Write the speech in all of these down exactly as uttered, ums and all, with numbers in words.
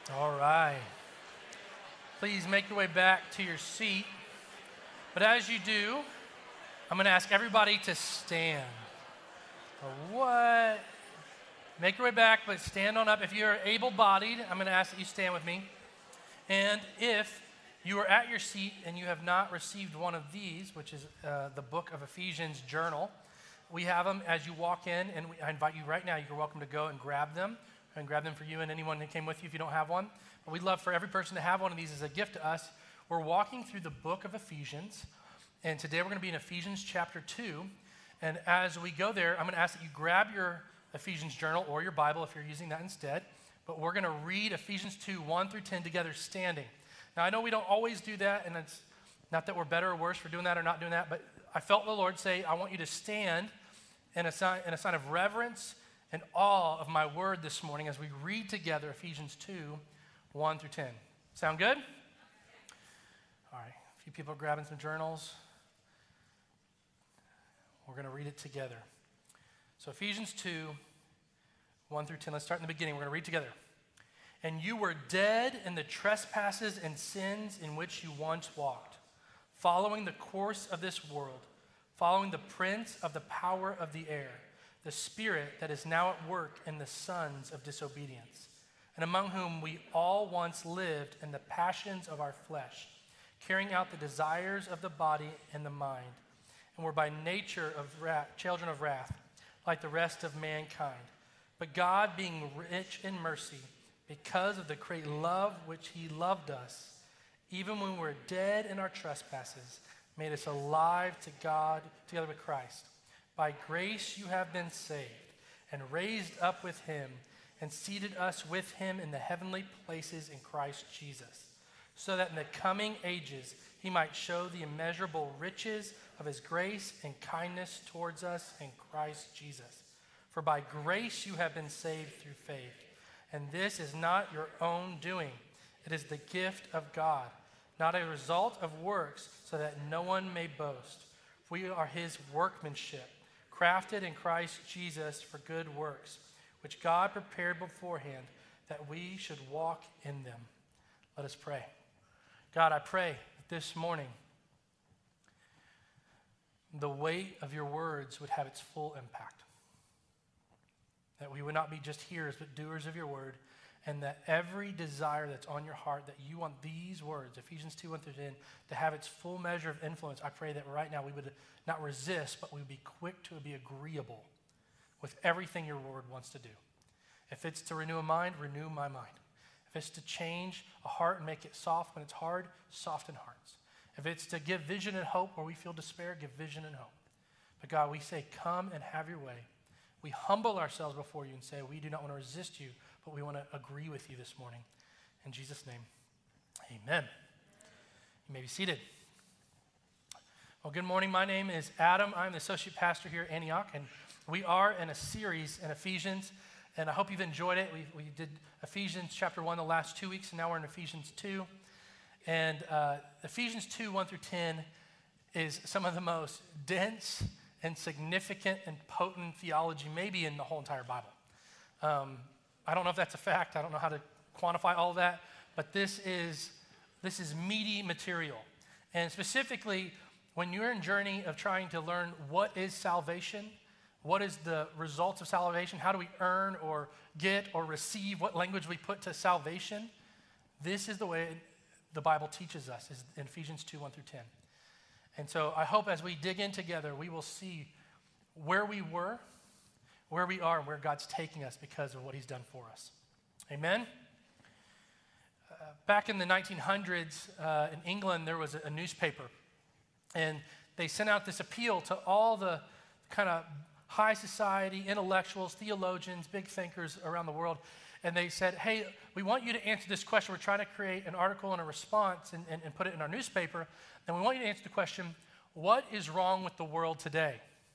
All right. Please make your way back to your seat. But as you do, I'm going to ask everybody to stand. Or what? Make your way back, but stand on up. If you're able-bodied, I'm going to ask that you stand with me. And if you are at your seat and you have not received one of these, which is uh, the book of Ephesians journal, we have them as you walk in, and we, I invite you right now, you're welcome to go and grab them, and grab them for you and anyone that came with you if you don't have one. But we'd love for every person to have one of these as a gift to us. We're walking through the book of Ephesians, and today we're going to be in Ephesians chapter two. And as we go there, I'm going to ask that you grab your Ephesians journal or your Bible if you're using that instead. But we're going to read Ephesians two, one through ten together standing. Now, I know we don't always do that, and it's not that we're better or worse for doing that or not doing that, but I felt the Lord say, I want you to stand in a sign, in a sign of reverence and awe of my word this morning as we read together Ephesians two, one through ten. Sound good? All right, a few people are grabbing some journals. We're going to read it together. So Ephesians two, one through ten. Let's start in the beginning. We're going to read together. And you were dead in the trespasses and sins in which you once walked, following the course of this world, following the prince of the power of the air, the spirit that is now at work in the sons of disobedience, and among whom we all once lived in the passions of our flesh, carrying out the desires of the body and the mind, and were by nature of wrath, children of wrath, like the rest of mankind. But God, being rich in mercy, because of the great love which he loved us, even when we were dead in our trespasses, made us alive to God together with Christ. By grace you have been saved, and raised up with him, and seated us with him in the heavenly places in Christ Jesus, so that in the coming ages he might show the immeasurable riches of his grace and kindness towards us in Christ Jesus. For by grace you have been saved through faith. And this is not your own doing. It is the gift of God, not a result of works, so that no one may boast. We are his workmanship, crafted in Christ Jesus for good works, which God prepared beforehand that we should walk in them. Let us pray. God, I pray that this morning the weight of your words would have its full impact. That we would not be just hearers, but doers of your word, and that every desire that's on your heart, that you want these words, Ephesians two, one through ten, to have its full measure of influence. I pray that right now we would not resist, but we would be quick to be agreeable with everything your word wants to do. If it's to renew a mind, renew my mind. If it's to change a heart and make it soft when it's hard, soften hearts. If it's to give vision and hope where we feel despair, give vision and hope. But God, we say, come and have your way. We humble ourselves before you and say, we do not want to resist you, but we want to agree with you this morning. In Jesus' name, amen. You may be seated. Well, good morning. My name is Adam. I'm the associate pastor here at Antioch, and we are in a series in Ephesians, and I hope you've enjoyed it. We, we did Ephesians chapter one the last two weeks, and now we're in Ephesians two. And uh, Ephesians two, one through ten is some of the most dense and significant and potent theology maybe in the whole entire Bible. Um, I don't know if that's a fact. I don't know how to quantify all of that, but this is, this is meaty material. And specifically, when you're in journey of trying to learn what is salvation, what is the results of salvation, how do we earn or get or receive, what language we put to salvation, this is the way the Bible teaches us, is in Ephesians two, one through ten. And so I hope as we dig in together, we will see where we were, where we are, and where God's taking us because of what he's done for us. Amen? Uh, back in the nineteen hundreds, uh, in England, there was a, a newspaper. And they sent out this appeal to all the kind of high society, intellectuals, theologians, big thinkers around the world. And they said, hey, we want you to answer this question. We're trying to create an article and a response and, and, and put it in our newspaper. And we want you to answer the question, what is wrong with the world today?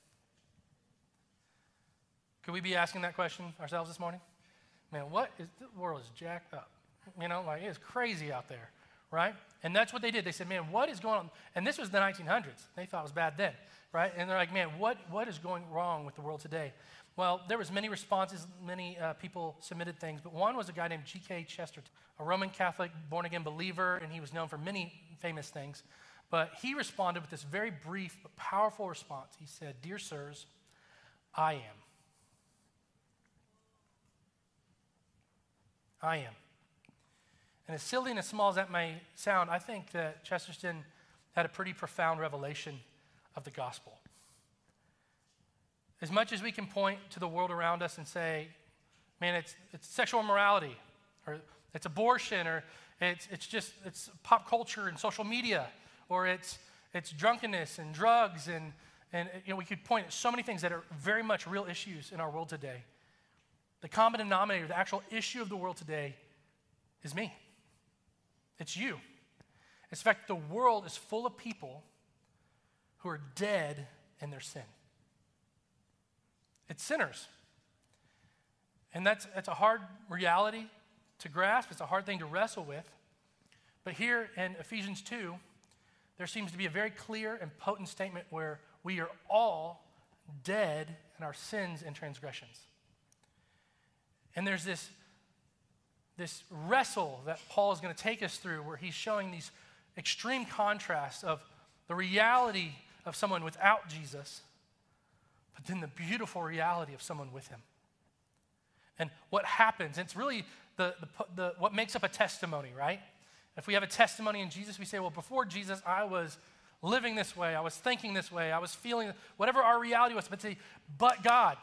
Could we be asking that question ourselves this morning? Man, what is, the world is jacked up. You know, like it's crazy out there right? And that's what they did. They said, man, what is going on? And this was the nineteen hundreds. They thought it was bad then, right? And they're like, man, what, what is going wrong with the world today? Well, there was many responses. Many uh, people submitted things, but one was a guy named G K Chesterton, a Roman Catholic born-again believer, and he was known for many famous things. But he responded with this very brief but powerful response. He said, "Dear sirs, I am. I am." And as silly and as small as that may sound, I think that Chesterton had a pretty profound revelation of the gospel. As much as we can point to the world around us and say, man, it's it's sexual immorality, or it's abortion, or it's it's just it's pop culture and social media, or it's it's drunkenness and drugs, and and you know we could point at so many things that are very much real issues in our world today. The common denominator, the actual issue of the world today, is me. It's you. In fact, the world is full of people who are dead in their sin. It's sinners. And that's, that's a hard reality to grasp. It's a hard thing to wrestle with. But here in Ephesians two, there seems to be a very clear and potent statement where we are all dead in our sins and transgressions. And there's this, this wrestle that Paul is going to take us through where he's showing these extreme contrasts of the reality of someone without Jesus, but then the beautiful reality of someone with him. And what happens, it's really the, the, the what makes up a testimony, right? If we have a testimony in Jesus, we say, well, before Jesus, I was living this way, I was thinking this way, I was feeling, whatever our reality was, but say, but God,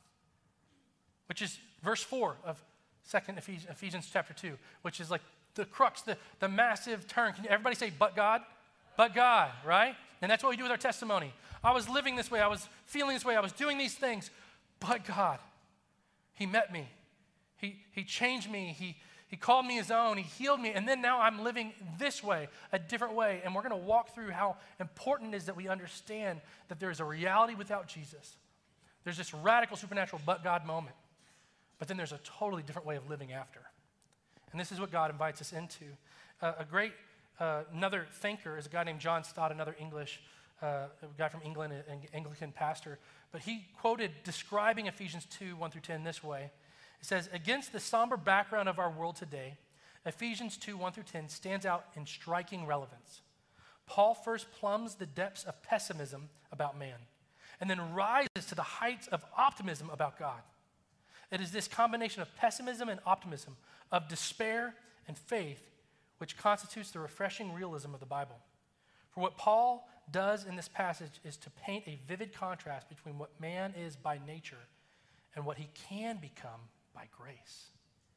which is verse four of Second Ephesians, Ephesians chapter two, which is like the crux, the, the massive turn. Can everybody say, but God? But God, right? And that's what we do with our testimony. I was living this way, I was feeling this way, I was doing these things, but God, he met me. He, he changed me. He, he called me his own. He healed me. And then now I'm living this way, a different way. And we're going to walk through how important it is that we understand that there is a reality without Jesus. There's this radical supernatural but God moment. But then there's a totally different way of living after. And this is what God invites us into. Uh, a great, uh, another thinker is a guy named John Stott, another English, uh, a guy from England, an Anglican pastor. But he quoted describing Ephesians two, one through ten this way. It says, against the somber background of our world today, Ephesians two, one through ten stands out in striking relevance. Paul first plumbs the depths of pessimism about man, and then rises to the heights of optimism about God. It is this combination of pessimism and optimism, of despair and faith, which constitutes the refreshing realism of the Bible. For what Paul does in this passage is to paint a vivid contrast between what man is by nature and what he can become by grace.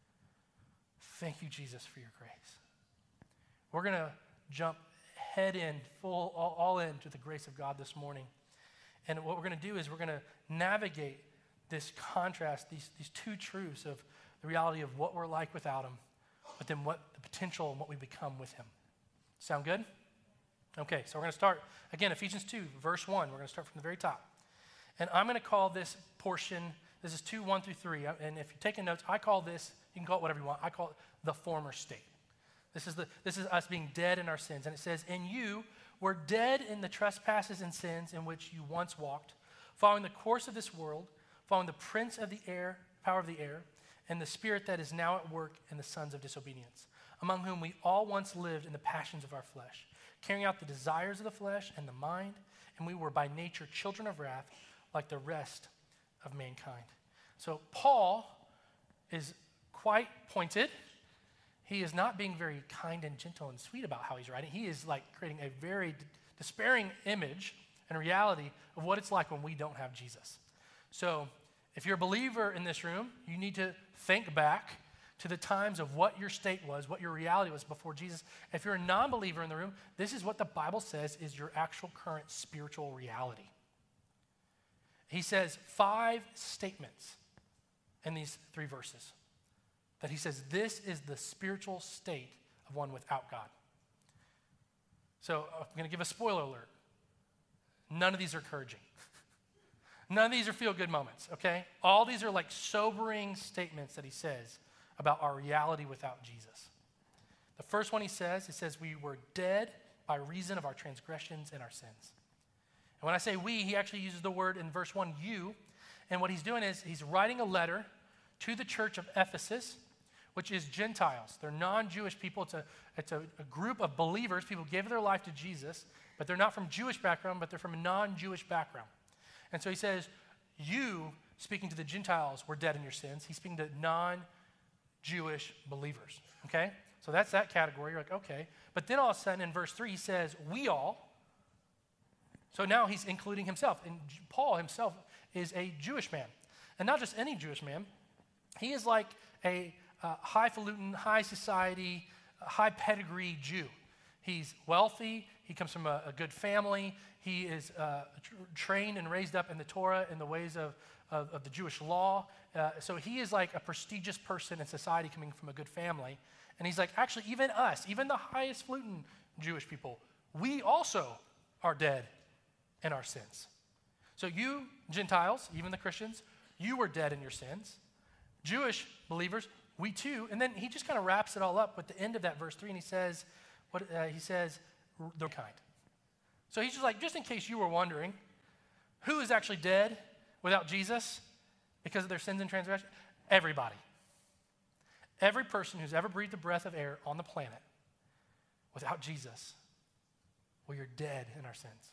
Thank you, Jesus, for your grace. We're going to jump head in, full, all, all in to the grace of God this morning. And what we're going to do is we're going to navigate this contrast, these, these two truths of the reality of what we're like without him, but then what the potential and what we become with him. Sound good? Okay, so we're going to start, again, Ephesians two, verse one. We're going to start from the very top. And I'm going to call this portion, this is two, one through three. And if you're taking notes, I call this, you can call it whatever you want, I call it the former state. This is, the, this is us being dead in our sins. And it says, and you were dead in the trespasses and sins in which you once walked, following the course of this world, following the prince of the air, power of the air, and the spirit that is now at work in the sons of disobedience, among whom we all once lived in the passions of our flesh, carrying out the desires of the flesh and the mind, and we were by nature children of wrath, like the rest of mankind. So Paul is quite pointed. He is not being very kind and gentle and sweet about how he's writing. He is like creating a very despairing image and reality of what it's like when we don't have Jesus. So if you're a believer in this room, you need to think back to the times of what your state was, what your reality was before Jesus. If you're a non-believer in the room, this is what the Bible says is your actual current spiritual reality. He says five statements in these three verses that he says this is the spiritual state of one without God. So I'm going to give a spoiler alert. None of these are encouraging. None of these are feel-good moments, okay? All these are like sobering statements that he says about our reality without Jesus. The first one he says, he says, we were dead by reason of our transgressions and our sins. And when I say we, he actually uses the word in verse one, you. And what he's doing is he's writing a letter to the church of Ephesus, which is Gentiles. They're non-Jewish people. It's a, it's a, a group of believers. People gave their life to Jesus, but they're not from Jewish background, but they're from a non-Jewish background. And so he says, you, speaking to the Gentiles, were dead in your sins. He's speaking to non-Jewish believers, okay? So that's that category. You're like, okay. But then all of a sudden in verse three, he says, we all. So now he's including himself. And Paul himself is a Jewish man. And not just any Jewish man. He is like a uh, highfalutin, high society, high pedigree Jew. He's wealthy. He comes from a, a good family. He is uh, tr- trained and raised up in the Torah in the ways of, of, of the Jewish law. Uh, so he is like a prestigious person in society coming from a good family. And he's like, actually, even us, even the highest flutin Jewish people, we also are dead in our sins. So you, Gentiles, even the Christians, you were dead in your sins. Jewish believers, we too. And then he just kind of wraps it all up with the end of that verse three, and he says, what uh, he says, the kind. So he's just like, just in case you were wondering, who is actually dead without Jesus because of their sins and transgressions? Everybody. Every person who's ever breathed a breath of air on the planet, without Jesus, we are dead in our sins.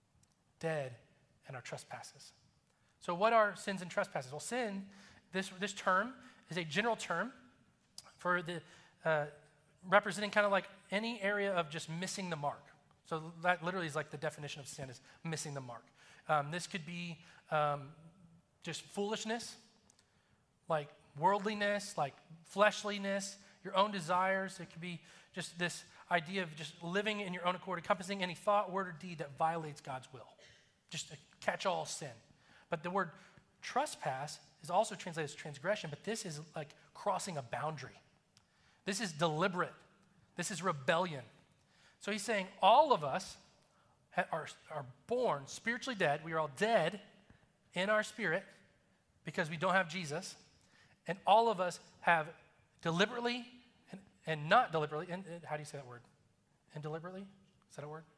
Dead in our trespasses. So what are sins and trespasses? Well, sin, this, this term is a general term for the uh, representing kind of like any area of just missing the mark. So that literally is like the definition of sin, is missing the mark. Um, this could be um, just foolishness, like worldliness, like fleshliness, your own desires. It could be just this idea of just living in your own accord, encompassing any thought, word, or deed that violates God's will. Just a catch-all sin. But the word trespass is also translated as transgression, but this is like crossing a boundary. This is deliberate. This is rebellion. So he's saying all of us are, are born spiritually dead. We are all dead in our spirit because we don't have Jesus. And all of us have deliberately and, and not deliberately, and, and how do you say that word? And deliberately? Is that a word?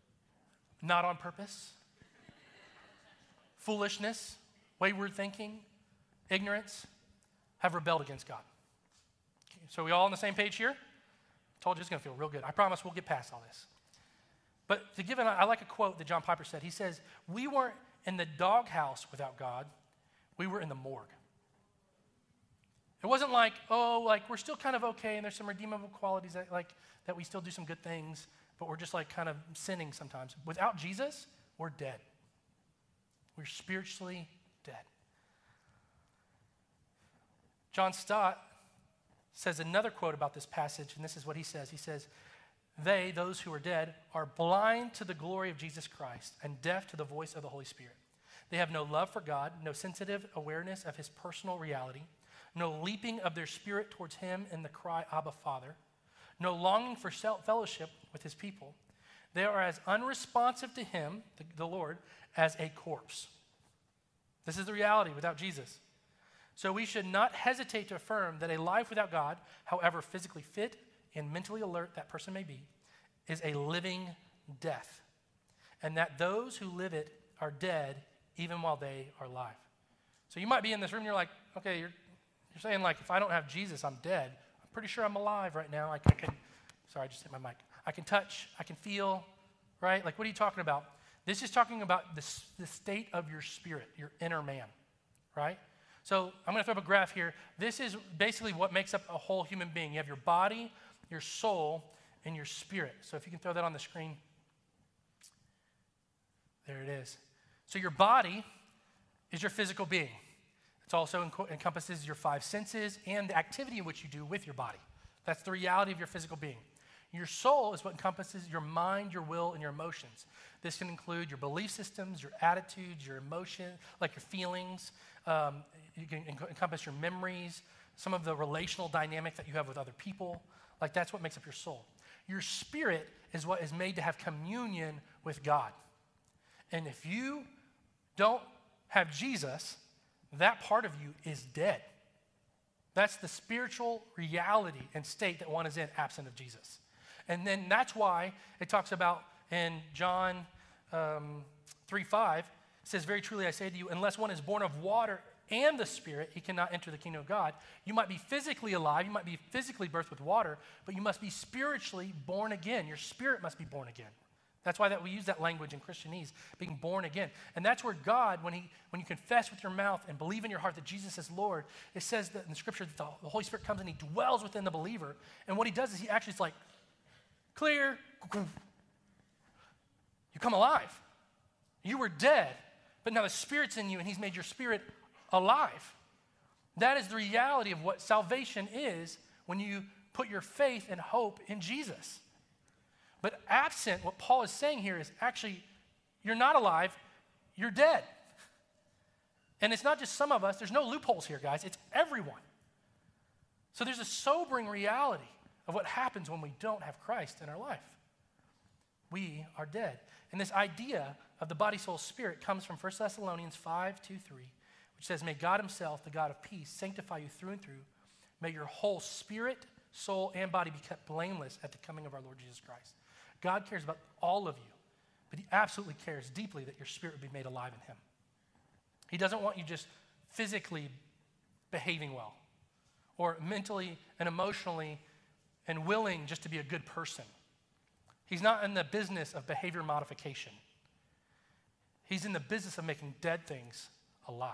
Not on purpose. Foolishness, wayward thinking, ignorance, have rebelled against God. Okay, so we all on the same page here? Told you it's going to feel real good. I promise we'll get past all this. But to give an, I like a quote that John Piper said. He says, we weren't in the doghouse without God. We were in the morgue. It wasn't like, oh, like we're still kind of okay and there's some redeemable qualities that, like, that we still do some good things, but we're just like kind of sinning sometimes. Without Jesus, we're dead. We're spiritually dead. John Stott says another quote about this passage, and this is what he says. He says, they, those who are dead, are blind to the glory of Jesus Christ and deaf to the voice of the Holy Spirit. They have no love for God, no sensitive awareness of his personal reality, no leaping of their spirit towards him in the cry, Abba, Father, no longing for fellowship with his people. They are as unresponsive to him, the, the Lord, as a corpse. This is the reality without Jesus. So we should not hesitate to affirm that a life without God, however physically fit and mentally alert that person may be, is a living death, and that those who live it are dead even while they are alive. So you might be in this room and you're like, okay, you're, you're saying like, if I don't have Jesus, I'm dead. I'm pretty sure I'm alive right now. I, I can, sorry, I just hit my mic. I can touch, I can feel, right? Like, what are you talking about? This is talking about the, the state of your spirit, your inner man, right? So I'm going to throw up a graph here. This is basically what makes up a whole human being. You have your body, your soul, and your spirit. So if you can throw that on the screen. There it is. So your body is your physical being. It also enco- encompasses your five senses and the activity in which you do with your body. That's the reality of your physical being. Your soul is what encompasses your mind, your will, and your emotions. This can include your belief systems, your attitudes, your emotion, like your feelings. Um, you can en- encompass your memories, some of the relational dynamic that you have with other people. Like, that's what makes up your soul. Your spirit is what is made to have communion with God. And if you don't have Jesus, that part of you is dead. That's the spiritual reality and state that one is in absent of Jesus. And then that's why it talks about in John um, three five, it says, very truly I say to you, unless one is born of water and the Spirit, he cannot enter the kingdom of God. You might be physically alive, you might be physically birthed with water, but you must be spiritually born again. Your spirit must be born again. That's why that we use that language in Christianese, being born again. And that's where God, when he, when you confess with your mouth and believe in your heart that Jesus is Lord, it says that in the scripture that the, the Holy Spirit comes and he dwells within the believer. And what he does is he actually is like, clear, you come alive. You were dead, but now the Spirit's in you and he's made your spirit alive. That is the reality of what salvation is when you put your faith and hope in Jesus. But absent, what Paul is saying here is actually, you're not alive, you're dead. And it's not just some of us, there's no loopholes here, guys, it's everyone. So there's a sobering reality of what happens when we don't have Christ in our life. We are dead. And this idea of the body, soul, spirit comes from First Thessalonians five, two, three, which says, may God himself, the God of peace, sanctify you through and through. May your whole spirit, soul, and body be kept blameless at the coming of our Lord Jesus Christ. God cares about all of you, but he absolutely cares deeply that your spirit would be made alive in him. He doesn't want you just physically behaving well or mentally and emotionally and willing just to be a good person. He's not in the business of behavior modification. He's in the business of making dead things alive.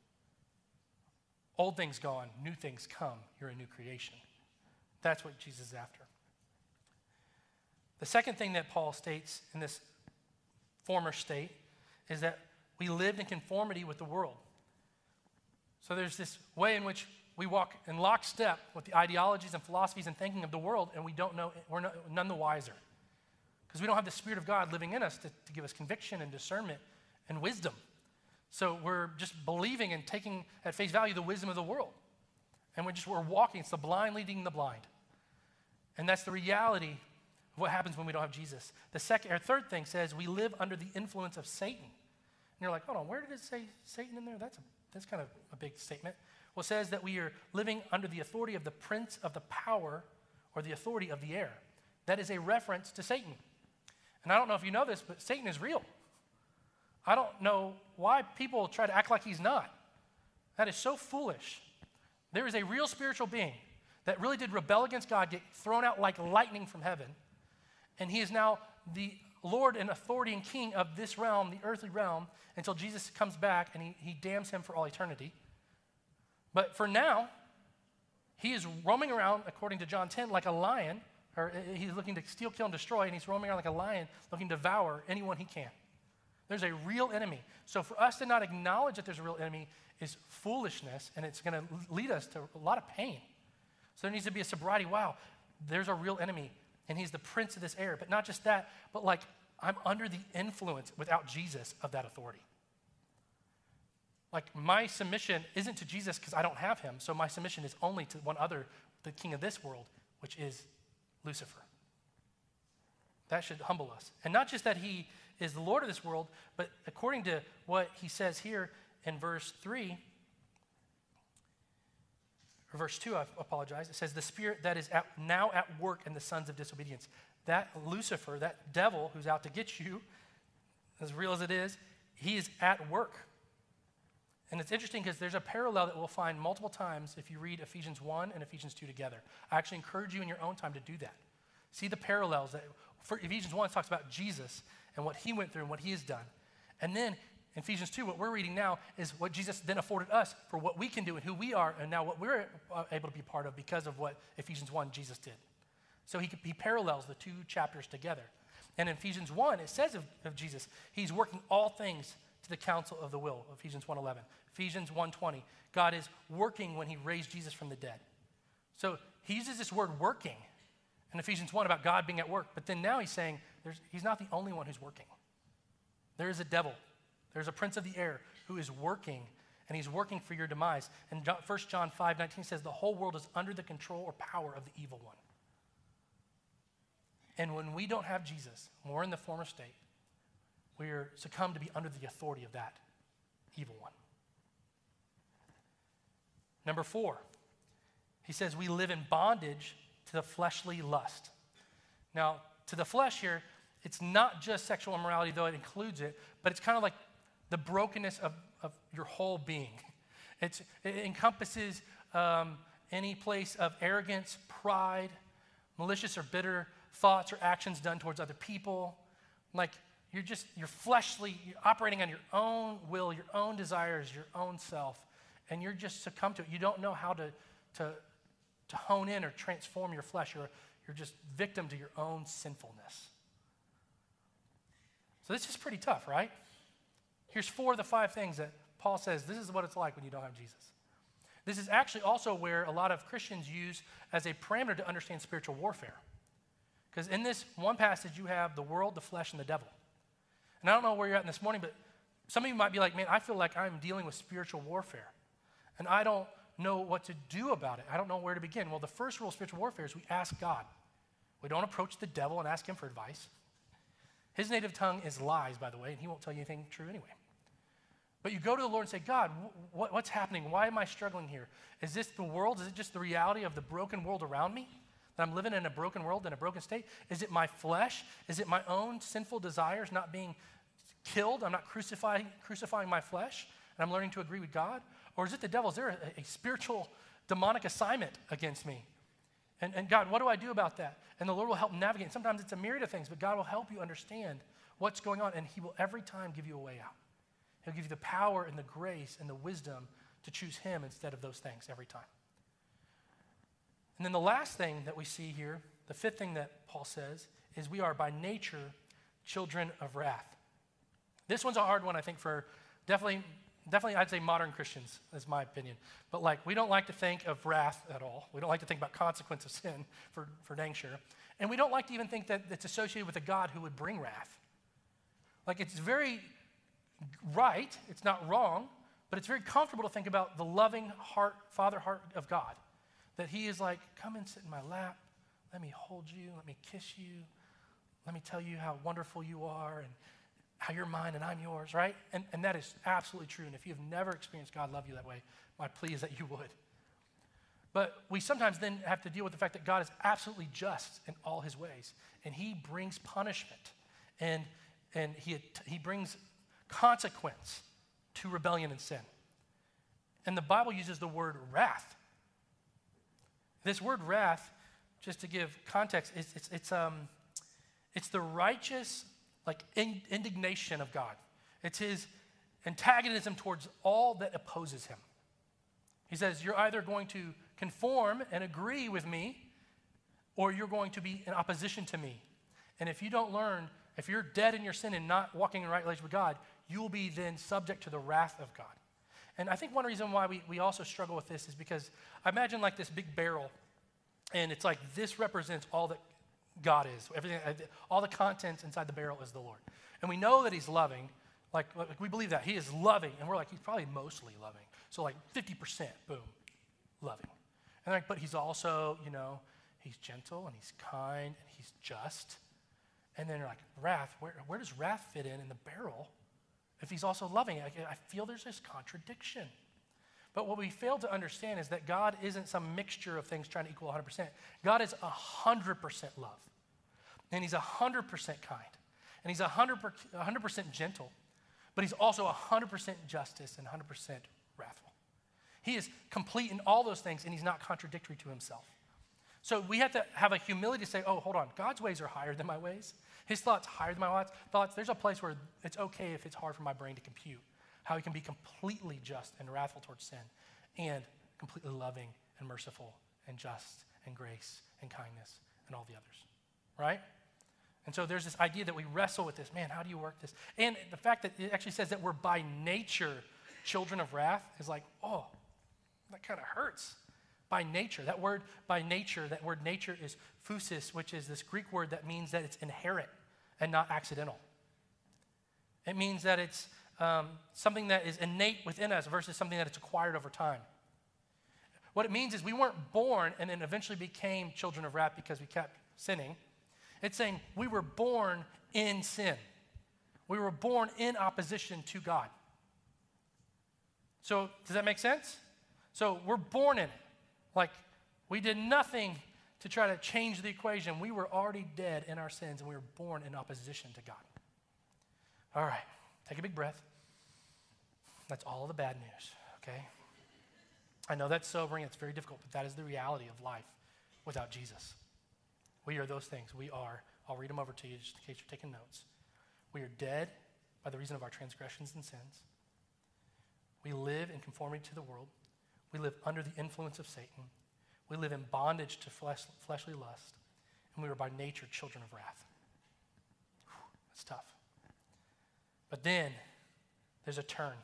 Old things gone, new things come. You're a new creation. That's what Jesus is after. The second thing that Paul states in this former state is that we lived in conformity with the world. So there's this way in which we walk in lockstep with the ideologies and philosophies and thinking of the world, and we don't know, we're none the wiser. Because we don't have the Spirit of God living in us to, to give us conviction and discernment and wisdom. So we're just believing and taking at face value the wisdom of the world. And we're just, we're walking, it's the blind leading the blind. And that's the reality of what happens when we don't have Jesus. The second or third thing says we live under the influence of Satan. And you're like, hold on, where did it say Satan in there? That's, a, that's kind of a big statement. Well, it says that we are living under the authority of the prince of the power or the authority of the air. That is a reference to Satan. And I don't know if you know this, but Satan is real. I don't know why people try to act like he's not. That is so foolish. There is a real spiritual being that really did rebel against God, get thrown out like lightning from heaven, and he is now the Lord and authority and king of this realm, the earthly realm, until Jesus comes back and he, he damns him for all eternity. But for now, he is roaming around, according to John ten, like a lion, or he's looking to steal, kill, and destroy, and he's roaming around like a lion, looking to devour anyone he can. There's a real enemy. So for us to not acknowledge that there's a real enemy is foolishness, and it's going to lead us to a lot of pain. So there needs to be a sobriety. Wow, there's a real enemy, and he's the prince of this air. But not just that, but like I'm under the influence without Jesus of that authority. Like my submission isn't to Jesus because I don't have him, so my submission is only to one other, the king of this world, which is Lucifer. That should humble us. And not just that he is the Lord of this world, but according to what he says here in verse three, or verse two, I apologize, it says, the spirit that is at, now at work in the sons of disobedience. That Lucifer, that devil who's out to get you, as real as it is, he is at work. And it's interesting because there's a parallel that we'll find multiple times if you read Ephesians one and Ephesians two together. I actually encourage you in your own time to do that. See the parallels. That for Ephesians one talks about Jesus and what he went through and what he has done. And then Ephesians two, what we're reading now, is what Jesus then afforded us for what we can do and who we are, and now what we're able to be part of because of what Ephesians one Jesus did. So he, he parallels the two chapters together. And in Ephesians one, it says of, of Jesus, he's working all things to the counsel of the will, Ephesians one eleven. Ephesians one twenty, God is working when he raised Jesus from the dead. So he uses this word working in Ephesians one about God being at work, but then now he's saying there's, he's not the only one who's working. There is a devil. There's a prince of the air who is working, and he's working for your demise. And First John five nineteen says the whole world is under the control or power of the evil one. And when we don't have Jesus, when we're in the former state, we are succumb to be under the authority of that evil one. Number four, He says we live in bondage to the fleshly lust. Now, to the flesh here, it's not just sexual immorality, though it includes it, but it's kind of like the brokenness of, of your whole being. It's, it encompasses um, any place of arrogance, pride, malicious or bitter thoughts or actions done towards other people. Like you're just, you're fleshly, you're operating on your own will, your own desires, your own self, and you're just succumb to it. You don't know how to, to, to hone in or transform your flesh. You're, you're just victim to your own sinfulness. So this is pretty tough, right? Here's four of the five things that Paul says, this is what it's like when you don't have Jesus. This is actually also where a lot of Christians use as a parameter to understand spiritual warfare. Because in this one passage, you have the world, the flesh, and the devil. And I don't know where you're at this morning, but some of you might be like, man, I feel like I'm dealing with spiritual warfare. And I don't know what to do about it. I don't know where to begin. Well, the first rule of spiritual warfare is we ask God. We don't approach the devil and ask him for advice. His native tongue is lies, by the way, and he won't tell you anything true anyway. But you go to the Lord and say, God, wh- what's happening? Why am I struggling here? Is this the world? Is it just the reality of the broken world around me? That I'm living in a broken world, in a broken state? Is it my flesh? Is it my own sinful desires not being killed? I'm not crucifying, crucifying my flesh, and I'm learning to agree with God? Or is it the devil? Is there a, a spiritual demonic assignment against me? And, and God, what do I do about that? And the Lord will help navigate. Sometimes it's a myriad of things, but God will help you understand what's going on, and he will every time give you a way out. He'll give you the power and the grace and the wisdom to choose him instead of those things every time. And then the last thing that we see here, the fifth thing that Paul says, is we are by nature children of wrath. This one's a hard one, I think, for definitely, definitely I'd say modern Christians, is my opinion. But like, we don't like to think of wrath at all. We don't like to think about consequence of sin, for, for dang sure. And we don't like to even think that it's associated with a God who would bring wrath. Like, it's very right, it's not wrong, but it's very comfortable to think about the loving heart, father heart of God. That he is like, come and sit in my lap, let me hold you, let me kiss you, let me tell you how wonderful you are and how you're mine and I'm yours, right? And, and that is absolutely true. And if you've never experienced God love you that way, my plea is that you would. But we sometimes then have to deal with the fact that God is absolutely just in all his ways. And he brings punishment. And, and he, he brings consequence to rebellion and sin. And the Bible uses the word wrath. This word wrath, just to give context, is it's, it's, um, it's the righteous like in, indignation of God. It's his antagonism towards all that opposes him. He says, you're either going to conform and agree with me, or you're going to be in opposition to me. And if you don't learn, if you're dead in your sin and not walking in right relationship with God, you will be then subject to the wrath of God. And I think one reason why we, we also struggle with this is because I imagine like this big barrel, and it's like this represents all that God is. Everything, all the contents inside the barrel is the Lord. And we know that he's loving. Like, like we believe that. He is loving. And we're like, he's probably mostly loving. So like fifty percent, boom, loving. And like, but he's also, you know, he's gentle and he's kind and he's just. And then you're like, wrath, where, where does wrath fit in in the barrel if he's also loving? I, I feel there's this contradiction. But what we fail to understand is that God isn't some mixture of things trying to equal one hundred percent. God is one hundred percent love. And he's one hundred percent kind. And he's one hundred percent gentle. But he's also one hundred percent justice and one hundred percent wrathful. He is complete in all those things, and he's not contradictory to himself. So we have to have a humility to say, oh, hold on, God's ways are higher than my ways. His thoughts higher than my thoughts. There's a place where it's okay if it's hard for my brain to compute how he can be completely just and wrathful towards sin and completely loving and merciful and just and grace and kindness and all the others, right? And so there's this idea that we wrestle with this. Man, how do you work this? And the fact that it actually says that we're by nature children of wrath is like, oh, that kind of hurts. By nature, that word by nature, that word nature is phusis, which is this Greek word that means that it's inherent and not accidental. It means that it's um, something that is innate within us versus something that it's acquired over time. What it means is we weren't born and then eventually became children of wrath because we kept sinning. It's saying we were born in sin. We were born in opposition to God. So does that make sense? So we're born in it. Like We did nothing to try to change the equation. We were already dead in our sins, and we were born in opposition to God. All right, take a big breath. That's all the bad news, okay? I know that's sobering, it's very difficult, but that is the reality of life without Jesus. We are those things. We are, I'll read them over to you just in case you're taking notes. We are dead by the reason of our transgressions and sins. We live in conformity to the world. We live under the influence of Satan. We live in bondage to flesh, fleshly lust, and we are by nature children of wrath. Whew, that's tough. But then there's a turn.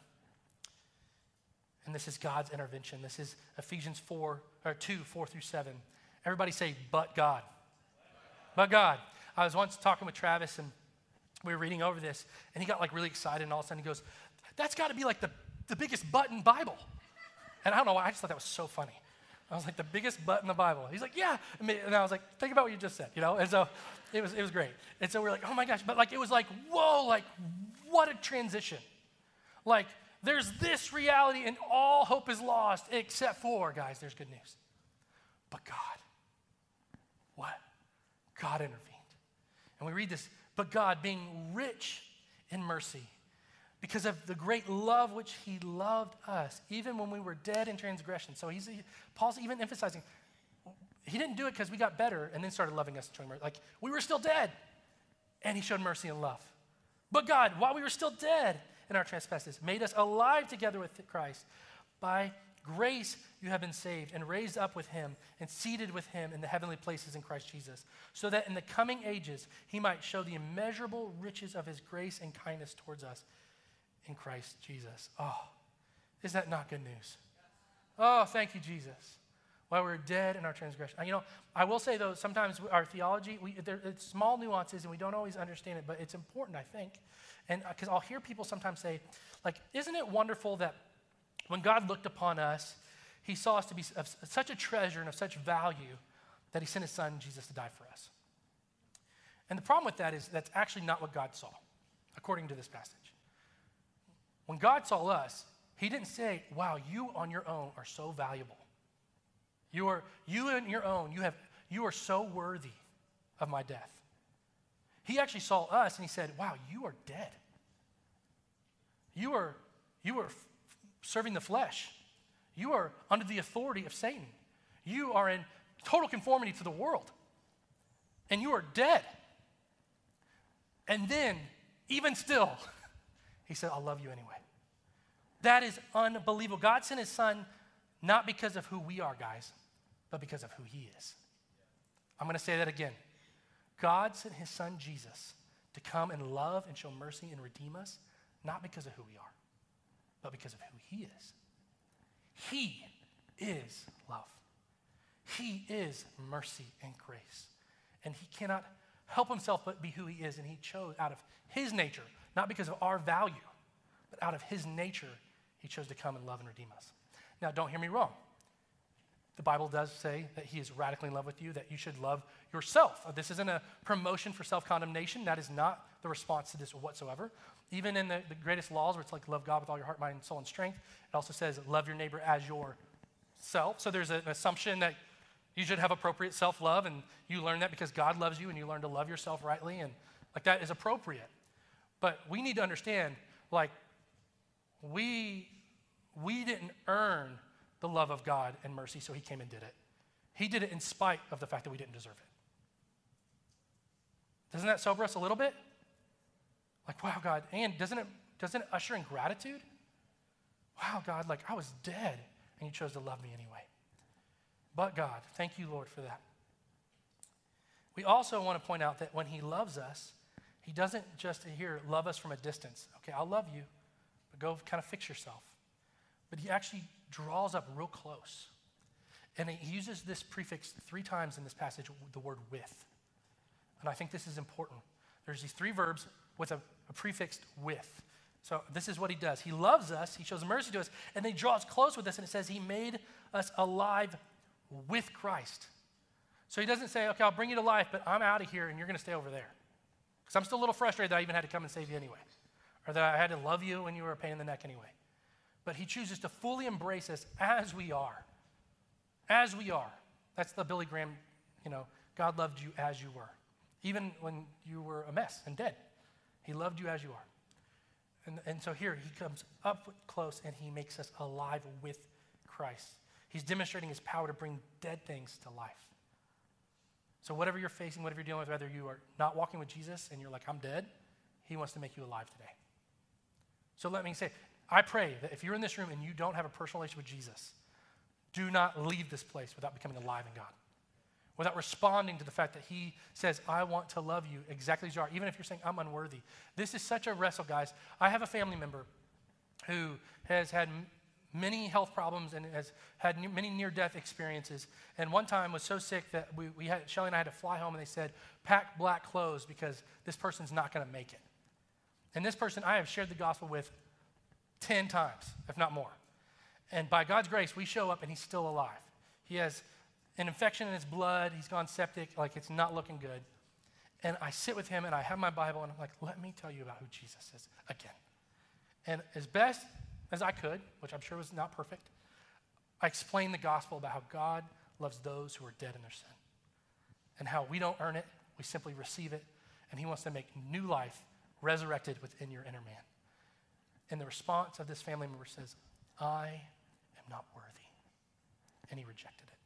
And this is God's intervention. This is Ephesians four, or two, four through seven. Everybody say, but God. But God. I was once talking with Travis, and we were reading over this, and he got like really excited, and all of a sudden he goes, that's got to be like the, the biggest but in Bible. And I don't know why, I just thought that was so funny. I was like, the biggest but in the Bible. He's like, yeah. And I was like, think about what you just said, you know? And so it was it was great. And so we're like, oh my gosh. But like, it was like, whoa, like, what a transition. Like, there's this reality and all hope is lost except for, guys, there's good news. But God. What? God intervened. And we read this, but God being rich in mercy, because of the great love which he loved us, even when we were dead in transgression. So he's, he, Paul's even emphasizing, he didn't do it because we got better and then started loving us and showing mercy. Like, we were still dead, and he showed mercy and love. But God, while we were still dead in our trespasses, made us alive together with Christ. By grace you have been saved and raised up with him and seated with him in the heavenly places in Christ Jesus, so that in the coming ages he might show the immeasurable riches of his grace and kindness towards us in Christ Jesus. Oh, is that not good news? Oh, thank you, Jesus. While we're dead in our transgression. You know, I will say, though, sometimes our theology, we, there, it's small nuances, and we don't always understand it, but it's important, I think. And because I'll hear people sometimes say, like, isn't it wonderful that when God looked upon us, he saw us to be of such a treasure and of such value that he sent his son, Jesus, to die for us. And the problem with that is that's actually not what God saw, according to this passage. When God saw us, he didn't say, wow, you on your own are so valuable. You are, you on your own, you have, you are so worthy of my death. He actually saw us and he said, wow, you are dead. You are, you are f- serving the flesh. You are under the authority of Satan. You are in total conformity to the world. And you are dead. And then, even still, he said, I'll love you anyway. That is unbelievable. God sent his son not because of who we are, guys, but because of who he is. I'm going to say that again. God sent his son, Jesus, to come and love and show mercy and redeem us, not because of who we are, but because of who he is. He is love. He is mercy and grace. And he cannot help himself but be who he is, and he chose out of his nature, not because of our value, but out of his nature, he chose to come and love and redeem us. Now, don't hear me wrong. The Bible does say that he is radically in love with you, that you should love yourself. This isn't a promotion for self-condemnation. That is not the response to this whatsoever. Even in the, the greatest laws, where it's like love God with all your heart, mind, soul, and strength, it also says love your neighbor as yourself. So there's an assumption that you should have appropriate self-love, and you learn that because God loves you, and you learn to love yourself rightly, and like that is appropriate. But we need to understand, like, we, we didn't earn the love of God and mercy, so he came and did it. He did it in spite of the fact that we didn't deserve it. Doesn't that sober us a little bit? Like, wow, God, and doesn't it, doesn't it usher in gratitude? Wow, God, like I was dead, and you chose to love me anyway. But God, thank you, Lord, for that. We also want to point out that when he loves us, he doesn't just here love us from a distance. Okay, I'll love you, but go kind of fix yourself. But he actually draws up real close. And he uses this prefix three times in this passage, the word with. And I think this is important. There's these three verbs with a, a prefix with. So this is what he does. He loves us, he shows mercy to us, and then he draws close with us, and it says he made us alive with Christ. So he doesn't say, okay, I'll bring you to life, but I'm out of here, and you're going to stay over there. Because I'm still a little frustrated that I even had to come and save you anyway. Or that I had to love you when you were a pain in the neck anyway. But he chooses to fully embrace us as we are. As we are. That's the Billy Graham, you know, God loved you as you were. Even when you were a mess and dead, he loved you as you are. And, and so here he comes up close and he makes us alive with Christ. He's demonstrating his power to bring dead things to life. So whatever you're facing, whatever you're dealing with, whether you are not walking with Jesus and you're like, I'm dead, he wants to make you alive today. So let me say, I pray that if you're in this room and you don't have a personal relationship with Jesus, do not leave this place without becoming alive in God, without responding to the fact that he says, I want to love you exactly as you are, even if you're saying, I'm unworthy. This is such a wrestle, guys. I have a family member who has had many health problems and has had many near-death experiences. And one time was so sick that we, we had, Shelly and I had to fly home, and they said, pack black clothes because this person's not going to make it. And this person I have shared the gospel with ten times, if not more. And by God's grace, we show up and he's still alive. He has an infection in his blood. He's gone septic. Like, it's not looking good. And I sit with him and I have my Bible and I'm like, let me tell you about who Jesus is again. And as best as I could, which I'm sure was not perfect, I explained the gospel about how God loves those who are dead in their sin and how we don't earn it, we simply receive it, and he wants to make new life resurrected within your inner man. And the response of this family member says, I am not worthy. And he rejected it.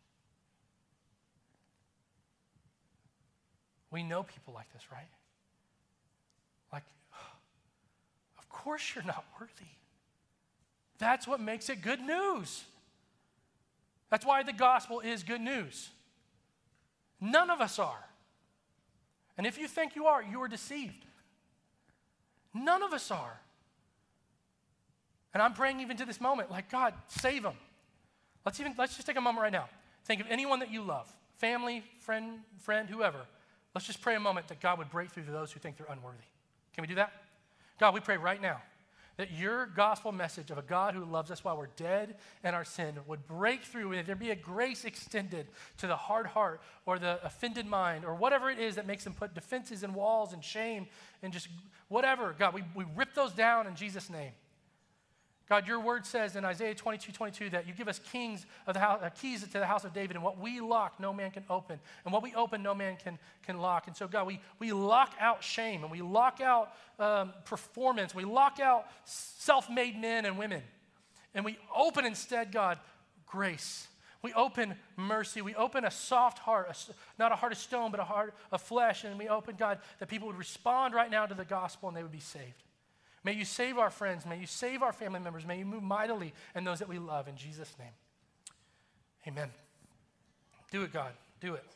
We know people like this, right? Like, of course you're not worthy. That's what makes it good news. That's why the gospel is good news. None of us are. And if you think you are, you are deceived. None of us are. And I'm praying even to this moment, like, God, save them. Let's even let's just take a moment right now. Think of anyone that you love, family, friend, friend, whoever. Let's just pray a moment that God would break through to those who think they're unworthy. Can we do that? God, we pray right now that your gospel message of a God who loves us while we're dead in our sin would break through, and there be a grace extended to the hard heart or the offended mind or whatever it is that makes them put defenses and walls and shame and just whatever. God, we, we rip those down in Jesus' name. God, your word says in Isaiah twenty-two, twenty-two that you give us kings of the house, uh, keys to the house of David, and what we lock, no man can open, and what we open, no man can, can lock. And so, God, we, we lock out shame, and we lock out um, performance. We lock out self-made men and women, and we open instead, God, grace. We open mercy. We open a soft heart, a, not a heart of stone, but a heart of flesh, and we open, God, that people would respond right now to the gospel, and they would be saved. May you save our friends. May you save our family members. May you move mightily in those that we love. In Jesus' name, amen. Do it, God. Do it.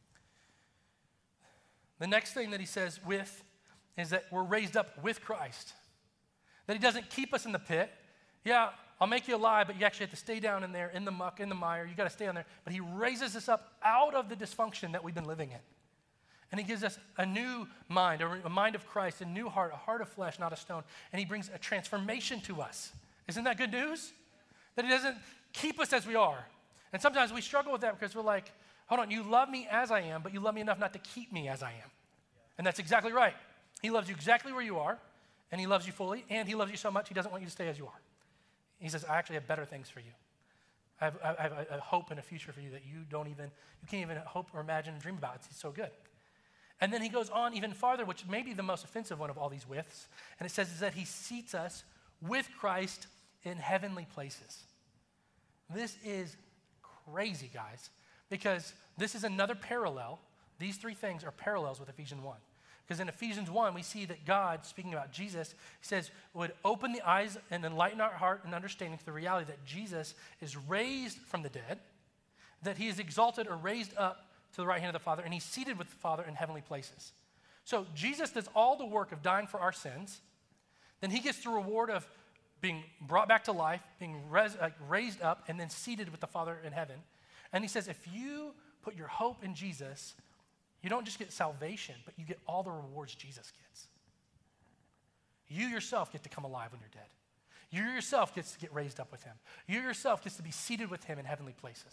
The next thing that he says with is that we're raised up with Christ. That he doesn't keep us in the pit. Yeah, I'll make you alive, but you actually have to stay down in there, in the muck, in the mire. You got to stay on there. But he raises us up out of the dysfunction that we've been living in. And he gives us a new mind, a mind of Christ, a new heart, a heart of flesh, not a stone. And he brings a transformation to us. Isn't that good news? That he doesn't keep us as we are. And sometimes we struggle with that because we're like, hold on, you love me as I am, but you love me enough not to keep me as I am. And that's exactly right. He loves you exactly where you are, and he loves you fully, and he loves you so much he doesn't want you to stay as you are. He says, I actually have better things for you. I have, I have a, a hope and a future for you that you don't even, you can't even hope or imagine and dream about. It's, it's so good. And then he goes on even farther, which may be the most offensive one of all these withs. And it says is that he seats us with Christ in heavenly places. This is crazy, guys, because this is another parallel. These three things are parallels with Ephesians one. Because in Ephesians one, we see that God, speaking about Jesus, he says, would open the eyes and enlighten our heart and understanding to the reality that Jesus is raised from the dead, that he is exalted or raised up to the right hand of the Father, and he's seated with the Father in heavenly places. So Jesus does all the work of dying for our sins. Then he gets the reward of being brought back to life, being res, uh, raised up, and then seated with the Father in heaven. And he says, if you put your hope in Jesus, you don't just get salvation, but you get all the rewards Jesus gets. You yourself get to come alive when you're dead. You yourself gets to get raised up with him. You yourself gets to be seated with him in heavenly places.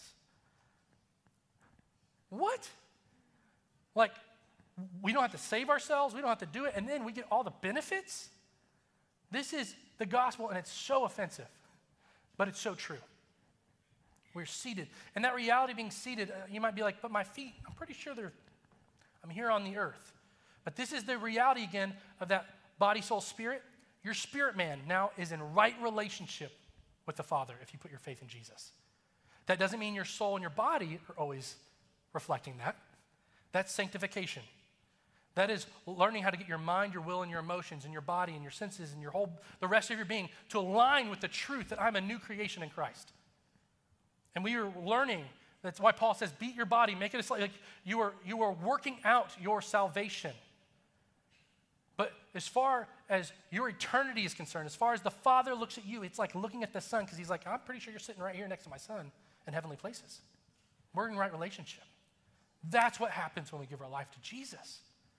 What? Like, we don't have to save ourselves. We don't have to do it. And then we get all the benefits? This is the gospel, and it's so offensive, but it's so true. We're seated. And that reality being seated, uh, you might be like, but my feet, I'm pretty sure they're, I'm here on the earth. But this is the reality again of that body, soul, spirit. Your spirit man now is in right relationship with the Father if you put your faith in Jesus. That doesn't mean your soul and your body are always reflecting that. That's sanctification. That is learning how to get your mind, your will, and your emotions, and your body, and your senses, and your whole, the rest of your being to align with the truth that I'm a new creation in Christ. And we are learning. That's why Paul says, beat your body, make it a slave. Like you are, you are working out your salvation. But as far as your eternity is concerned, as far as the Father looks at you, it's like looking at the Son, because he's like, I'm pretty sure you're sitting right here next to my Son in heavenly places. We're in right relationship. That's what happens when we give our life to Jesus.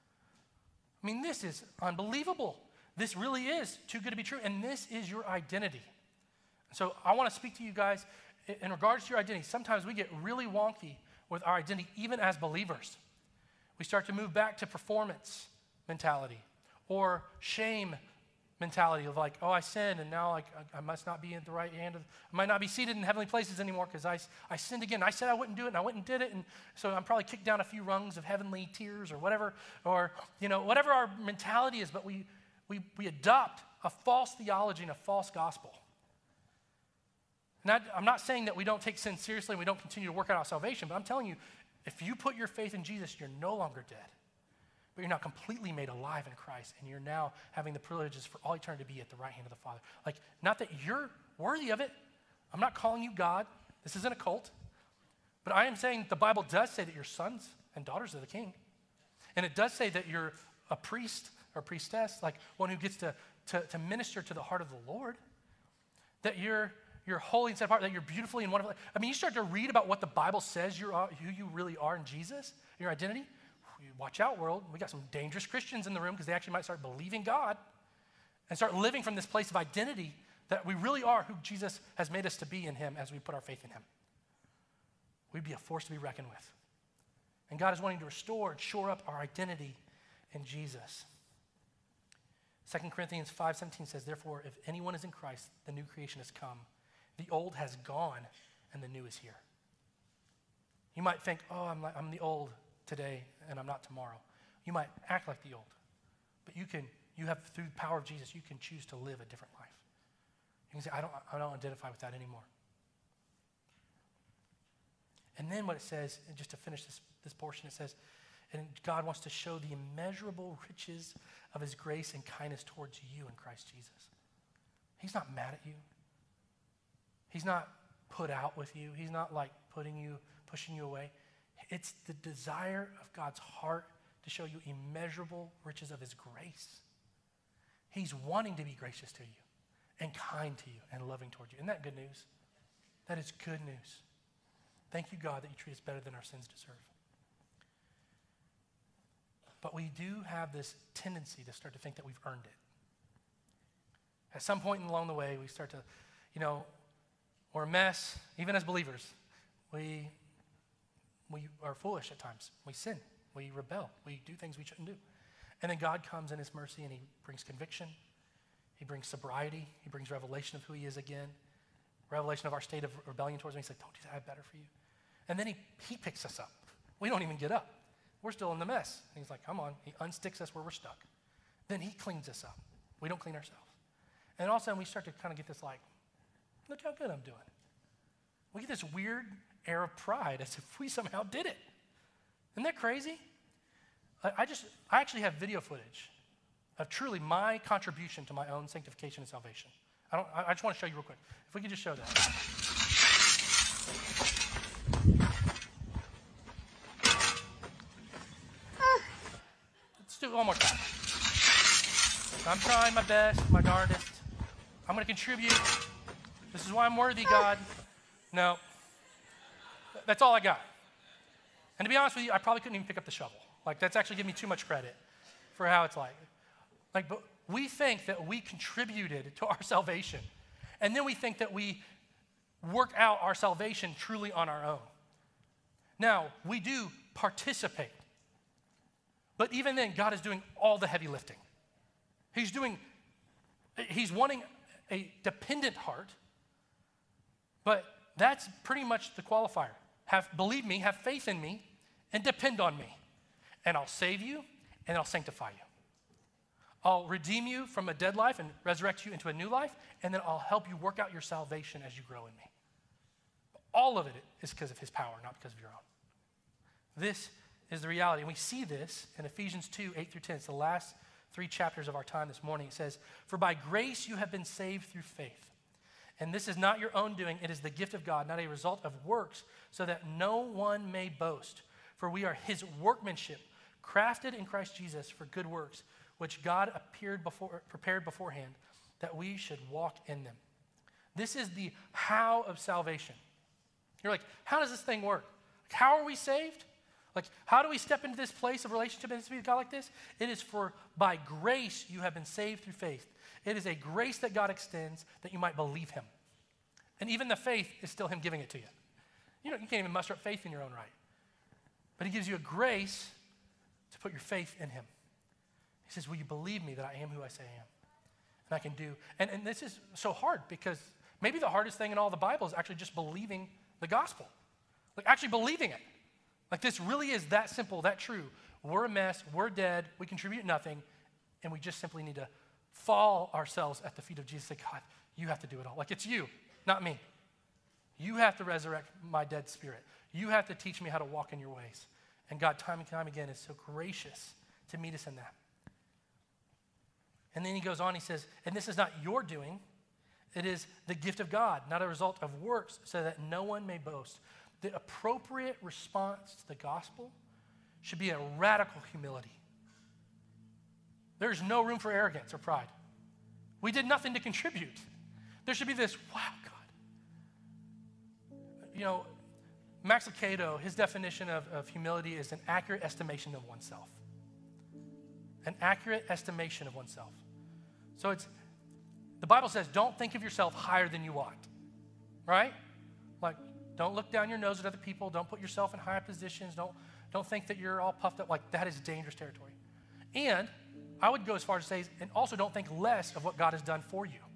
I mean, this is unbelievable. This really is too good to be true, and this is your identity. So I want to speak to you guys in regards to your identity. Sometimes we get really wonky with our identity, even as believers. We start to move back to performance mentality or shame mentality of like, oh, I sinned, and now like I, I must not be in the right hand of, I might not be seated in heavenly places anymore because I, I sinned again. I said I wouldn't do it, and I went and did it, and so I'm probably kicked down a few rungs of heavenly tiers or whatever, or you know, whatever our mentality is, but we we we adopt a false theology and a false gospel. And I, I'm not saying that we don't take sin seriously and we don't continue to work out our salvation, but I'm telling you, if you put your faith in Jesus, you're no longer dead. But you're now completely made alive in Christ, and you're now having the privileges for all eternity to be at the right hand of the Father. Like, not that you're worthy of it. I'm not calling you God. This isn't a cult. But I am saying the Bible does say that you're sons and daughters of the King. And it does say that you're a priest or priestess, like one who gets to, to, to minister to the heart of the Lord. That you're, you're holy and set apart, that you're beautifully and wonderfully. I mean, you start to read about what the Bible says you're, who you really are in Jesus, your identity. Watch out, world. We got some dangerous Christians in the room because they actually might start believing God and start living from this place of identity that we really are who Jesus has made us to be in him as we put our faith in him. We'd be a force to be reckoned with. And God is wanting to restore and shore up our identity in Jesus. Second Corinthians five seventeen says, therefore, if anyone is in Christ, the new creation has come. The old has gone and the new is here. You might think, oh, I'm, like, I'm the old today and I'm not tomorrow. You might act like the old, but you can, you have, through the power of Jesus, you can choose to live a different life. You can say, I don't, I don't identify with that anymore. And then what it says, and just to finish this, this portion, it says, and God wants to show the immeasurable riches of his grace and kindness towards you in Christ Jesus. He's not mad at you. He's not put out with you. He's not like putting you, pushing you away. It's the desire of God's heart to show you immeasurable riches of his grace. He's wanting to be gracious to you and kind to you and loving toward you. Isn't that good news? That is good news. Thank you, God, that you treat us better than our sins deserve. But we do have this tendency to start to think that we've earned it. At some point along the way, we start to, you know, we're a mess, even as believers. We We are foolish at times. We sin. We rebel. We do things we shouldn't do. And then God comes in his mercy and he brings conviction. He brings sobriety. He brings revelation of who he is again. Revelation of our state of rebellion towards him. He's like, don't do that, I have better for you. And then he, he picks us up. We don't even get up. We're still in the mess. And he's like, come on. He unsticks us where we're stuck. Then he cleans us up. We don't clean ourselves. And all of a sudden we start to kind of get this like, look how good I'm doing. We get this weird air of pride as if we somehow did it. Isn't that crazy? I, I just, I actually have video footage of truly my contribution to my own sanctification and salvation. I don't, I, I just want to show you real quick. If we could just show that. Let's do it one more time. I'm trying my best, my darndest. I'm going to contribute. This is why I'm worthy, God. No. That's all I got. And to be honest with you, I probably couldn't even pick up the shovel. Like, that's actually giving me too much credit for how it's like. Like, but we think that we contributed to our salvation. And then we think that we work out our salvation truly on our own. Now, we do participate. But even then, God is doing all the heavy lifting. He's doing, he's wanting a dependent heart, but that's pretty much the qualifier. Have, believe me, have faith in me, and depend on me. And I'll save you, and I'll sanctify you. I'll redeem you from a dead life and resurrect you into a new life, and then I'll help you work out your salvation as you grow in me. All of it is because of his power, not because of your own. This is the reality. And we see this in Ephesians two, eight through ten. It's the last three chapters of our time this morning. It says, "For by grace you have been saved through faith. And this is not your own doing. It is the gift of God, not a result of works, so that no one may boast. For we are his workmanship, crafted in Christ Jesus for good works, which God appeared before, prepared beforehand, that we should walk in them." This is the how of salvation. You're like, how does this thing work? Like, how are we saved? Like, how do we step into this place of relationship and with God like this? It is for by grace you have been saved through faith. It is a grace that God extends that you might believe him. And even the faith is still him giving it to you. You know, you can't even muster up faith in your own right. But he gives you a grace to put your faith in him. He says, will you believe me that I am who I say I am? And I can do. And, and this is so hard because maybe the hardest thing in all the Bible is actually just believing the gospel. Like actually believing it. Like this really is that simple, that true. We're a mess, we're dead, we contribute nothing, and we just simply need to fall ourselves at the feet of Jesus and say, God, you have to do it all. Like it's you, not me. You have to resurrect my dead spirit. You have to teach me how to walk in your ways. And God, time and time again, is so gracious to meet us in that. And then he goes on, he says, and this is not your doing. It is the gift of God, not a result of works, so that no one may boast. The appropriate response to the gospel should be a radical humility. There's no room for arrogance or pride. We did nothing to contribute. There should be this, wow, God. You know, Max Lucado, his definition of, of humility is an accurate estimation of oneself. An accurate estimation of oneself. So it's, the Bible says, don't think of yourself higher than you ought, right? Like, don't look down your nose at other people. Don't put yourself in high positions. Don't, don't think that you're all puffed up. Like, that is dangerous territory. And I would go as far as to say, and also don't think less of what God has done for you.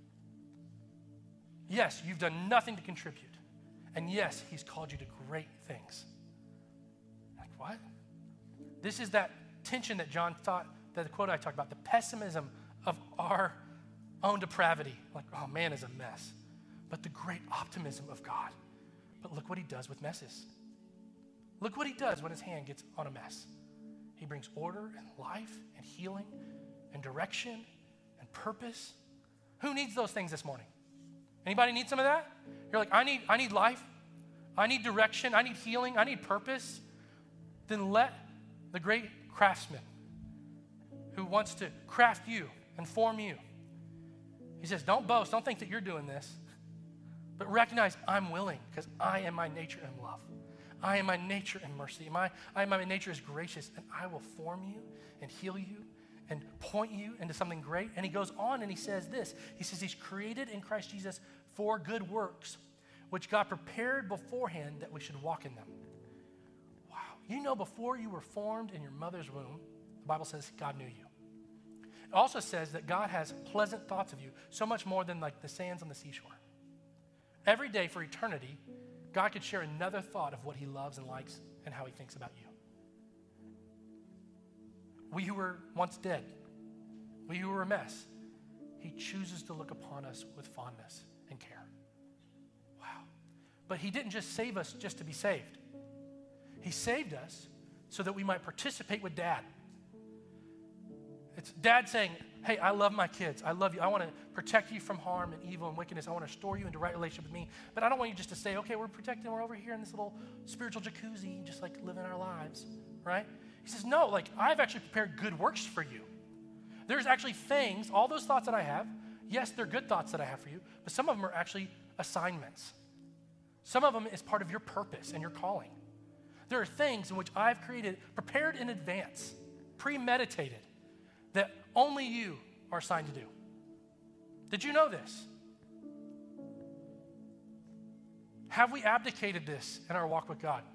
Yes, you've done nothing to contribute. And yes, he's called you to great things. Like, what? This is that tension that John thought, that the quote I talked about, the pessimism of our own depravity. Like, oh, man is a mess. But the great optimism of God. But look what he does with messes. Look what he does when his hand gets on a mess. He brings order and life and healing and direction and purpose. Who needs those things this morning? Anybody need some of that? You're like, I need, I need life. I need direction. I need healing. I need purpose. Then let the great craftsman who wants to craft you and form you. He says, don't boast. Don't think that you're doing this. But recognize I'm willing because I am my nature in love. I am my nature in mercy. My, I am my nature is gracious, and I will form you and heal you and point you into something great. And he goes on and he says this. He says he's created in Christ Jesus for good works, which God prepared beforehand that we should walk in them. Wow. You know, before you were formed in your mother's womb, the Bible says God knew you. It also says that God has pleasant thoughts of you, so much more than like the sands on the seashore. Every day for eternity, God could share another thought of what he loves and likes and how he thinks about you. We who were once dead, we who were a mess, he chooses to look upon us with fondness and care. Wow. But he didn't just save us just to be saved. He saved us so that we might participate with Dad. It's Dad saying, hey, I love my kids. I love you. I want to protect you from harm and evil and wickedness. I want to restore you into right relationship with me. But I don't want you just to say, okay, we're protected. We're over here in this little spiritual jacuzzi, just like living our lives, right? He says, no, like I've actually prepared good works for you. There's actually things, all those thoughts that I have, yes, they're good thoughts that I have for you, but some of them are actually assignments. Some of them is part of your purpose and your calling. There are things in which I've created, prepared in advance, premeditated, that only you are assigned to do. Did you know this? Have we abdicated this in our walk with God?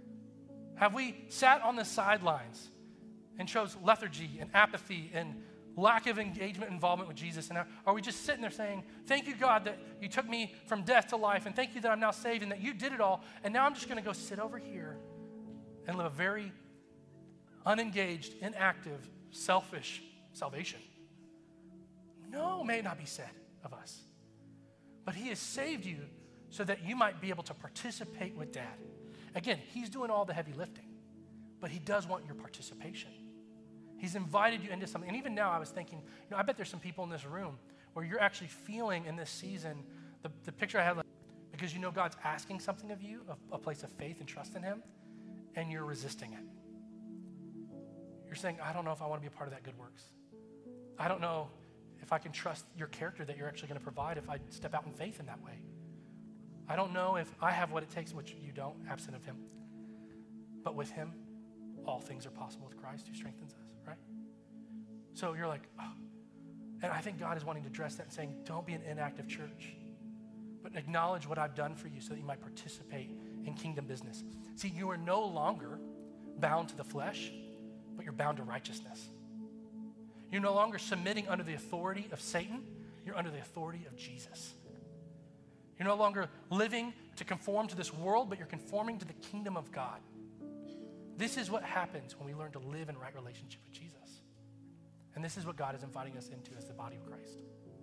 Have we sat on the sidelines and chose lethargy and apathy and lack of engagement, involvement with Jesus? And are we just sitting there saying, thank you, God, that you took me from death to life, and thank you that I'm now saved and that you did it all, and now I'm just going to go sit over here and live a very unengaged, inactive, selfish salvation? No, may not be said of us. But he has saved you so that you might be able to participate with Dad. Again, he's doing all the heavy lifting, but he does want your participation. He's invited you into something. And even now I was thinking, you know, I bet there's some people in this room where you're actually feeling in this season the, the picture I had, like, because you know God's asking something of you, a, a place of faith and trust in him, and you're resisting it. You're saying, I don't know if I want to be a part of that good works. I don't know if I can trust your character that you're actually going to provide if I step out in faith in that way. I don't know if I have what it takes, which you don't, absent of him. But with him, all things are possible with Christ who strengthens us, right? So you're like, oh. And I think God is wanting to address that and saying, don't be an inactive church, but acknowledge what I've done for you so that you might participate in kingdom business. See, you are no longer bound to the flesh, but you're bound to righteousness. You're no longer submitting under the authority of Satan. You're under the authority of Jesus. You're no longer living to conform to this world, but you're conforming to the kingdom of God. This is what happens when we learn to live in right relationship with Jesus. And this is what God is inviting us into as the body of Christ.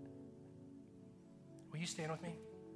Will you stand with me?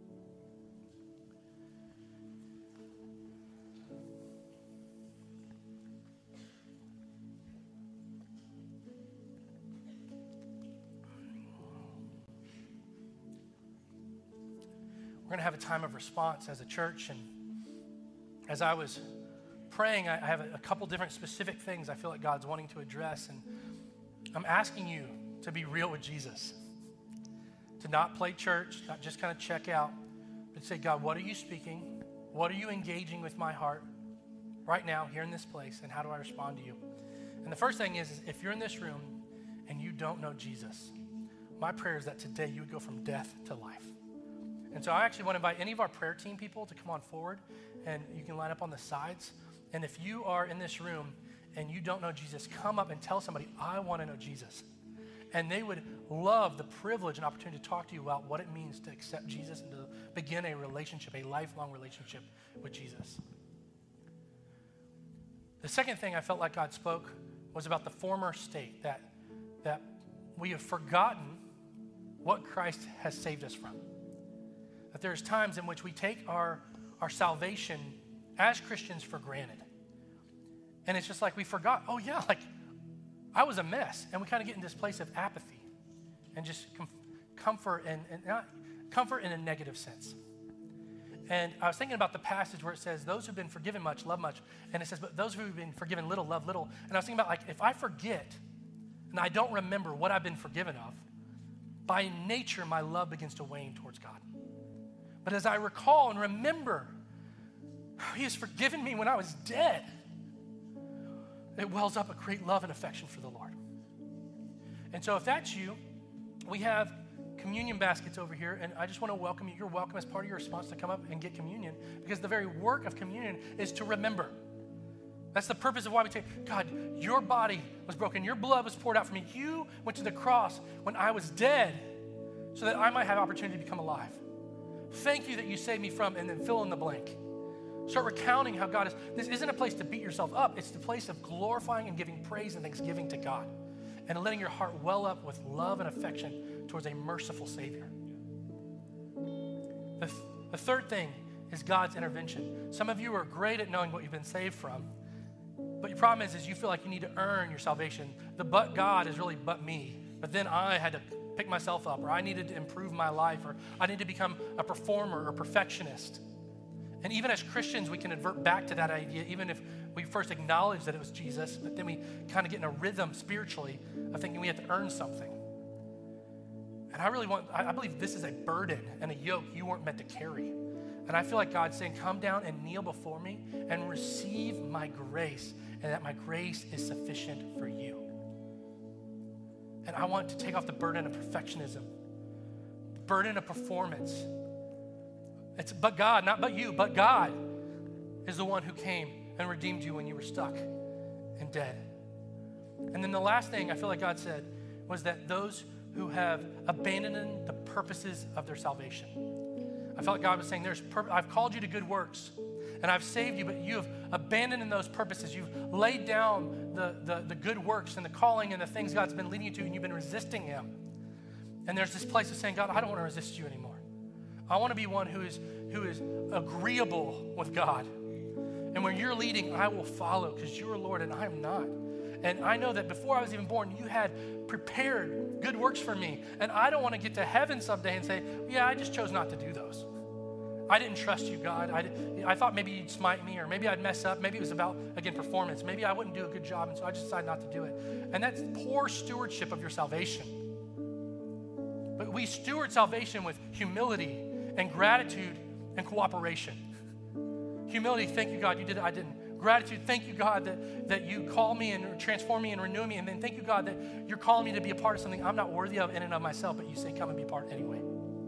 We're going to have a time of response as a church. And as I was praying, I have a couple different specific things I feel like God's wanting to address. And I'm asking you to be real with Jesus, to not play church, not just kind of check out, but say, God, what are you speaking? What are you engaging with my heart right now here in this place? And how do I respond to you? And the first thing is, is if you're in this room and you don't know Jesus, my prayer is that today you would go from death to life. And so I actually want to invite any of our prayer team people to come on forward, and you can line up on the sides. And if you are in this room and you don't know Jesus, come up and tell somebody, I want to know Jesus. And they would love the privilege and opportunity to talk to you about what it means to accept Jesus and to begin a relationship, a lifelong relationship with Jesus. The second thing I felt like God spoke was about the former state, that, that we have forgotten what Christ has saved us from. That there's times in which we take our, our salvation as Christians for granted. And it's just like we forgot, oh yeah, like I was a mess. And we kind of get in this place of apathy and just com- comfort and, and not comfort in a negative sense. And I was thinking about the passage where it says, those who've been forgiven much, love much. And it says, but those who've been forgiven little, love little. And I was thinking about, like, if I forget and I don't remember what I've been forgiven of, by nature, my love begins to wane towards God. But as I recall and remember, he has forgiven me when I was dead, it wells up a great love and affection for the Lord. And so if that's you, we have communion baskets over here, and I just want to welcome you. You're welcome as part of your response to come up and get communion, because the very work of communion is to remember. That's the purpose of why we take, God, your body was broken. Your blood was poured out for me. You went to the cross when I was dead so that I might have opportunity to become alive. Thank you that you saved me from, and then fill in the blank. Start recounting how God is. This isn't a place to beat yourself up. It's the place of glorifying and giving praise and thanksgiving to God, and letting your heart well up with love and affection towards a merciful Savior. The, th- the third thing is God's intervention. Some of you are great at knowing what you've been saved from, but your problem is, is you feel like you need to earn your salvation. The but God is really but me. But then I had to pick myself up, or I needed to improve my life, or I need to become a performer or perfectionist. And even as Christians, we can advert back to that idea, even if we first acknowledge that it was Jesus, but then we kind of get in a rhythm spiritually of thinking we have to earn something. And I really want, I believe this is a burden and a yoke you weren't meant to carry. And I feel like God's saying, come down and kneel before me and receive my grace, and that my grace is sufficient for you. And I want to take off the burden of perfectionism, the burden of performance. It's but God, not but you, but God is the one who came and redeemed you when you were stuck and dead. And then the last thing I feel like God said was that those who have abandoned the purposes of their salvation. I felt like God was saying, "There's pur- I've called you to good works, and I've saved you, but you have abandoned in those purposes. You've laid down the, the, the good works and the calling and the things God's been leading you to, and you've been resisting him." And there's this place of saying, "God, I don't want to resist you anymore. I want to be one who is, who is agreeable with God. And when you're leading, I will follow because you're Lord and I'm not. And I know that before I was even born, you had prepared good works for me. And I don't want to get to heaven someday and say, yeah, I just chose not to do those. I didn't trust you, God. I, I thought maybe you'd smite me, or maybe I'd mess up. Maybe it was about, again, performance. Maybe I wouldn't do a good job, and so I just decided not to do it." And that's poor stewardship of your salvation. But we steward salvation with humility and gratitude and cooperation. Humility, thank you, God, you did it, I didn't. Gratitude, thank you, God, that, that you call me and transform me and renew me. And then thank you, God, that you're calling me to be a part of something I'm not worthy of in and of myself, but you say, come and be a part anyway.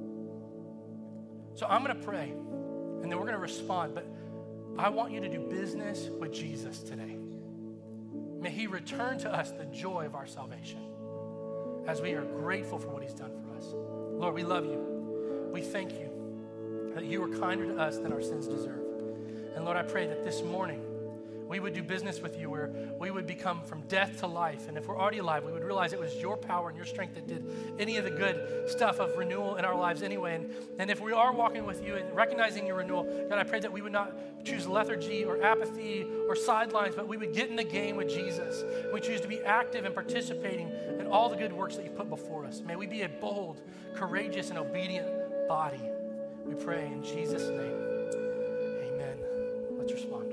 So I'm going to pray, and then we're going to respond. But I want you to do business with Jesus today. May he return to us the joy of our salvation as we are grateful for what he's done for us. Lord, we love you. We thank you that you are kinder to us than our sins deserve. And Lord, I pray that this morning we would do business with you where we would become from death to life. And if we're already alive, we would realize it was your power and your strength that did any of the good stuff of renewal in our lives anyway. And, and if we are walking with you and recognizing your renewal, God, I pray that we would not choose lethargy or apathy or sidelines, but we would get in the game with Jesus. We choose to be active and participating in all the good works that you put before us. May we be a bold, courageous, and obedient body. We pray in Jesus' name. Amen. Let's respond.